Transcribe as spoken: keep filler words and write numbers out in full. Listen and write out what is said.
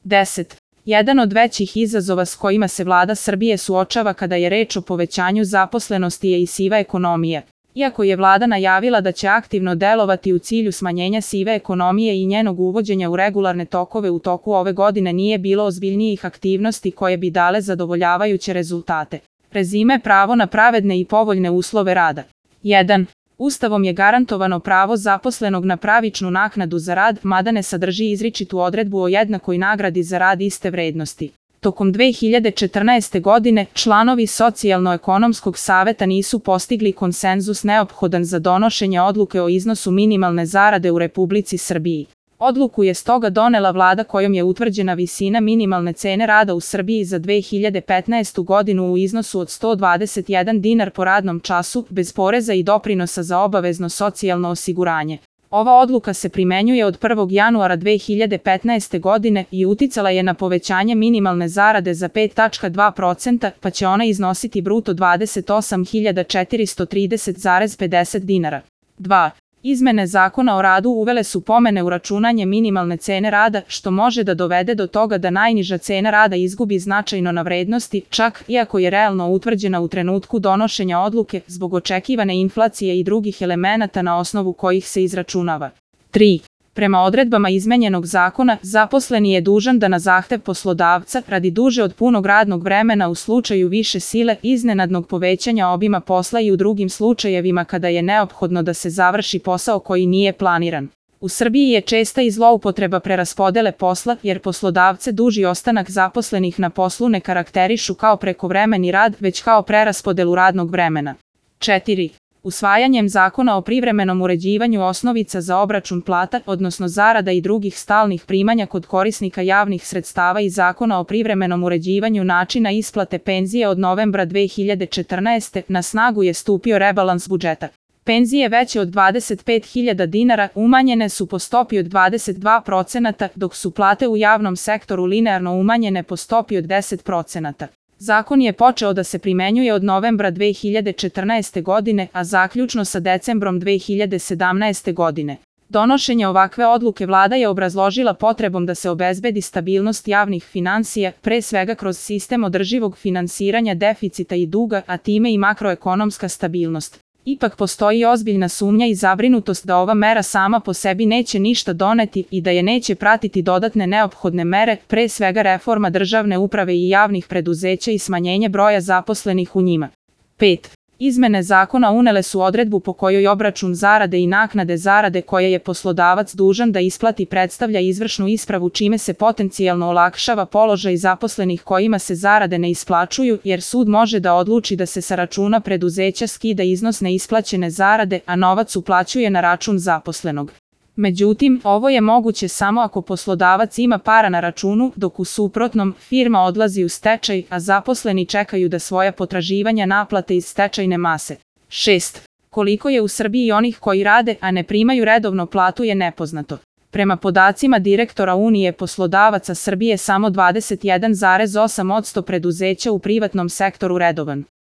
deset. Jedan od većih izazova s kojima se vlada Srbije suočava kada je reč o povećanju zaposlenosti je i siva ekonomija. Iako je vlada najavila da će aktivno delovati u cilju smanjenja sive ekonomije i njenog uvođenja u regularne tokove u toku ove godine nije bilo ozbiljnijih aktivnosti koje bi dale zadovoljavajuće rezultate. Rezime: pravo na pravedne i povoljne uslove rada. jedan. Ustavom je garantovano pravo zaposlenog na pravičnu naknadu za rad, mada ne sadrži izričitu odredbu o jednakoj nagradi za rad iste vrednosti. Tokom dve hiljade četrnaeste. godine članovi Socijalno-ekonomskog saveta nisu postigli konsenzus neophodan za donošenje odluke o iznosu minimalne zarade u Republici Srbiji. Odluku je stoga donela vlada kojom je utvrđena visina minimalne cene rada u Srbiji za dve hiljade petnaestu. godinu u iznosu od sto dvadeset jedan dinar po radnom času, bez poreza i doprinosa za obavezno socijalno osiguranje. Ova odluka se primenjuje od prvog januara dve hiljade petnaeste. godine i uticala je na povećanje minimalne zarade za pet zarez dva posto, pa će ona iznositi bruto dvadeset osam hiljada četiristo trideset zarez pedeset dinara. dva. Izmene Zakona o radu uvele su promene u računanje minimalne cene rada, što može da dovede do toga da najniža cena rada izgubi značajno na vrednosti, čak iako je realno utvrđena u trenutku donošenja odluke zbog očekivane inflacije i drugih elemenata na osnovu kojih se izračunava. tri. Prema odredbama izmenjenog zakona, zaposleni je dužan da na zahtev poslodavca, radi duže od punog radnog vremena u slučaju više sile, iznenadnog povećanja obima posla i u drugim slučajevima kada je neophodno da se završi posao koji nije planiran. U Srbiji je česta i zloupotreba preraspodele posla, jer poslodavce duži ostanak zaposlenih na poslu ne karakterišu kao prekovremeni rad, već kao preraspodelu radnog vremena. četiri. Usvajanjem Zakona o privremenom uređivanju osnovica za obračun plata, odnosno zarada i drugih stalnih primanja kod korisnika javnih sredstava i Zakona o privremenom uređivanju načina isplate penzije od novembra dve hiljade četrnaeste. na snagu je stupio rebalans budžeta. Penzije veće od dvadeset pet hiljada dinara umanjene su po stopi od dvadeset dva posto, dok su plate u javnom sektoru linearno umanjene po stopi od deset posto. Zakon je počeo da se primenjuje od novembra dve hiljade četrnaeste. godine, a zaključno sa decembrom dve hiljade sedamnaeste. godine. Donošenje ovakve odluke vlada je obrazložila potrebom da se obezbedi stabilnost javnih finansija, pre svega kroz sistem održivog finansiranja deficita i duga, a time i makroekonomska stabilnost. Ipak postoji ozbiljna sumnja i zabrinutost da ova mera sama po sebi neće ništa doneti i da je neće pratiti dodatne neophodne mere, pre svega reforma državne uprave i javnih preduzeća i smanjenje broja zaposlenih u njima. pet. Izmene zakona unele su odredbu po kojoj obračun zarade i naknade zarade koje je poslodavac dužan da isplati predstavlja izvršnu ispravu, čime se potencijalno olakšava položaj zaposlenih kojima se zarade ne isplaćuju, jer sud može da odluči da se sa računa preduzeća skida iznos neisplaćene zarade, a novac uplaćuje na račun zaposlenog. Međutim, ovo je moguće samo ako poslodavac ima para na računu, dok u suprotnom, firma odlazi u stečaj, a zaposleni čekaju da svoja potraživanja naplate iz stečajne mase. šest. Koliko je u Srbiji onih koji rade, a ne primaju redovno platu je nepoznato. Prema podacima direktora Unije poslodavaca Srbije samo dvadeset jedan zarez osam posto preduzeća u privatnom sektoru redovan.